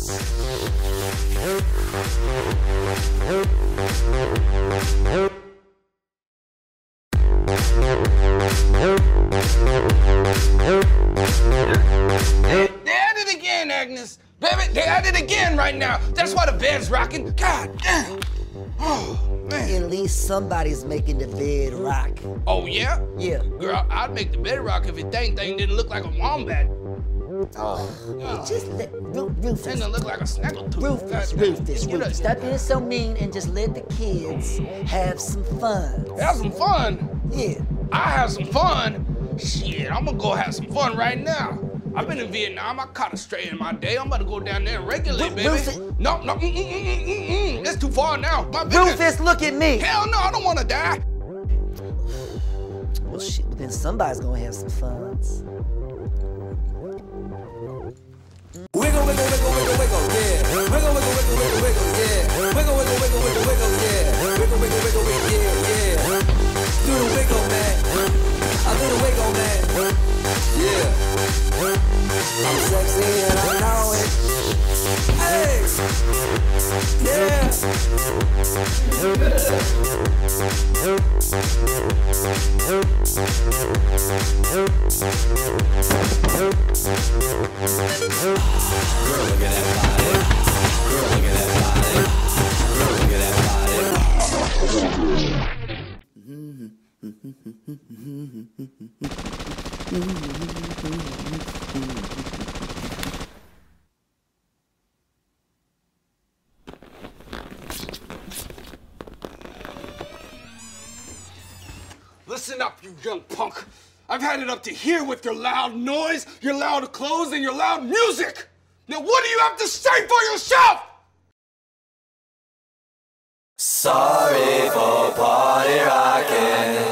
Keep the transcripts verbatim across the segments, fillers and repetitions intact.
They at it again, Agnes. Baby, they at it again right now. That's why the bed's rocking. God damn. Oh, man. At least somebody's making the bed rock. Oh, yeah? Yeah. Girl, I'd make the bed rock if it dang thing didn't look like a wombat. Oh, Oh. just let Ru- Rufus. It didn't look like a snaggletooth. Rufus, God damn. Rufus, Get up, Rufus. Stop being so mean and just let the kids have some fun. Have some fun. Yeah. I have some fun. Shit, I'm gonna go have some fun right now. I've been in Vietnam. I caught a stray in my day. I'm about to go down there and regulate, Ru- baby. Rufus. No, no, mm, mm, mm, mm, mm, mm. That's too far now. My business. Rufus, look at me. Hell no, I don't want to die. Well, shit, but then somebody's gonna have some fun. Wiggle, wiggle, wiggle, wiggle, wiggle, yeah. Wiggle, wiggle, wiggle, wiggle, wiggle, yeah. Wiggle, wiggle, wiggle, wiggle, wiggle, yeah. Wiggle, wiggle, wiggle, wiggle, yeah, yeah. Do the wiggle, man. I do the wiggle, man. Yeah. I'm sexy and I know it. Hey. Yeah. Girl, look at that body. Girl, look at that body. Girl, look at that body. Listen up, you young punk. I've had it up to here with your loud noise, your loud clothes, and your loud music. Now what do you have to say for yourself? Sorry for party rocking.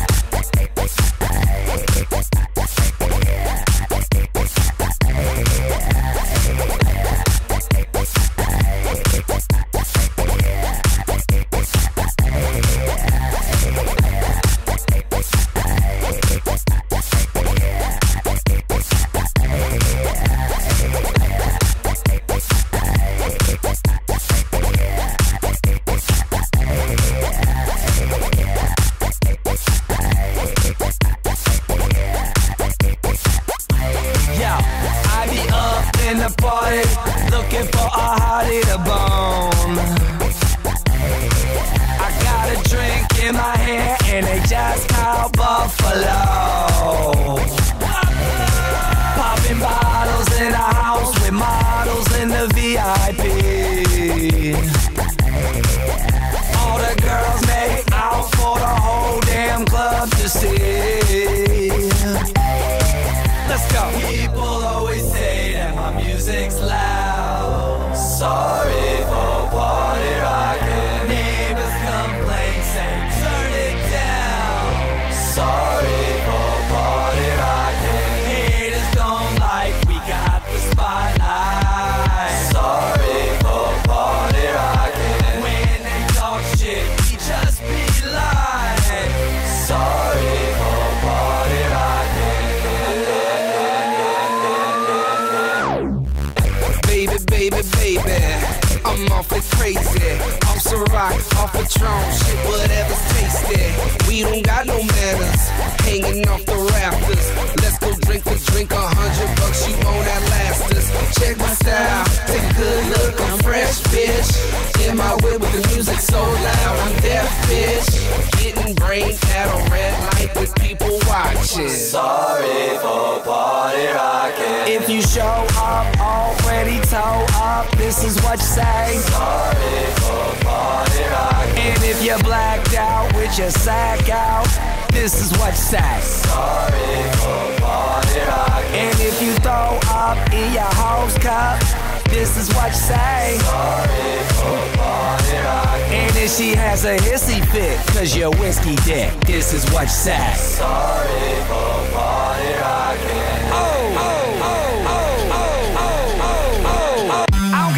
Looking for a hottie to bone. I got a drink in my hand and they just called Buffalo. Popping bottles in a house with models in the V I P. All the girls make out for the whole damn club to see. Let's go. People always say that my music's loud. Sorry for party rocking. Neighbors complain, say turn it down. Sorry for party rocking. Haters don't like we got the spotlight. Sorry for party rocking. When they talk shit, we just be lying. Sorry for party rocking. Baby, baby, baby, I'm awfully crazy. Off some rock, off Patron, shit, whatever's tasty. We don't got no manners, hanging off the rafters. Let's go drink for drink, a hundred bucks, you won't outlast us. Check my style, take a good look, I'm fresh, bitch. In my whip with the music so loud, I'm deaf, bitch. Getting brain at a red light with people watching. Sorry for party rocking. If you show up already toe up, this is what you say. Sorry for party rocking. And if you're blacked out with your sack out, this is what you say. Sorry for party rocking. And if you throw up in your house cup, this is what you say. Sorry for party rocking. And if she has a hissy fit, cause you're whiskey dick, this is what you say. Sorry for party rocking. Oh, oh, oh, oh, oh, oh, oh, oh, oh. I don't give a fuck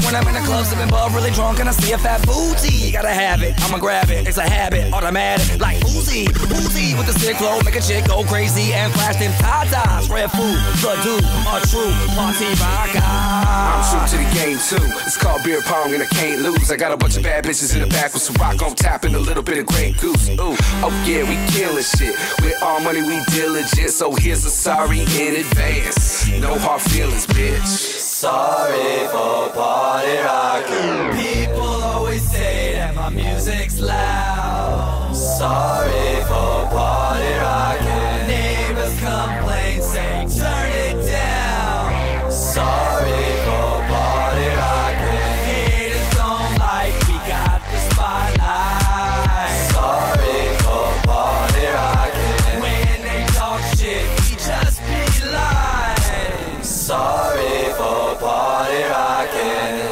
when I'm in the club, sipping bub, really drunk, and I see a fat booty. Gotta have it, I'ma grab it. It's a habit, automatic, like Uzi. Uzi with the sick flow, make a chick go crazy and flash them tatas. Red food, the dude, a true party rocker. I'm true to the game too. It's called beer pong and I can't lose. I got a bunch of bad bitches in the back with some rock on tap and a little bit of Grey Goose. Ooh, oh yeah, we killing shit. With all money we diligent, so here's a sorry in advance. No hard feelings, bitch. Sorry for party rocking. People always say that my music's loud. Sorry for party rocking. Neighbors complain, say turn it down. Sorry for party rocking. Haters don't like we got the spotlight. Sorry for party rocking. When they talk shit, we just be lying. Sorry for party rocking.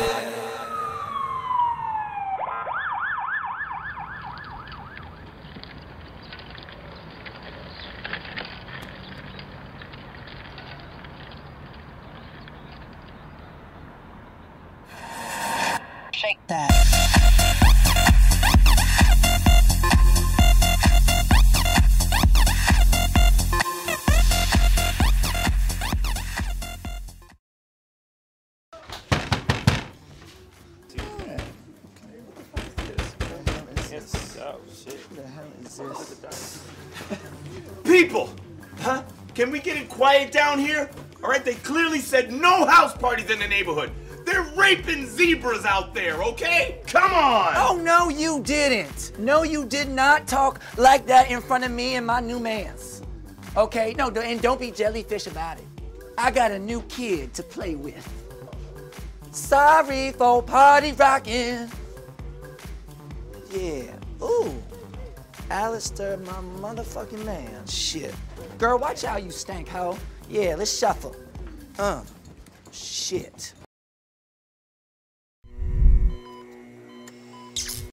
Shake that. People! Huh? Can we get it quiet down here? All right, they clearly said no house parties in the neighborhood. They're raping zebras out there, okay? Come on! Oh, no, you didn't. No, you did not talk like that in front of me and my new mans. Okay? No, and don't be jellyfish about it. I got a new kid to play with. Sorry for party rocking. Yeah. Ooh. Alistair, my motherfucking man. Shit. Girl, watch out, you stank hoe. Yeah, let's shuffle. Uh. Shit.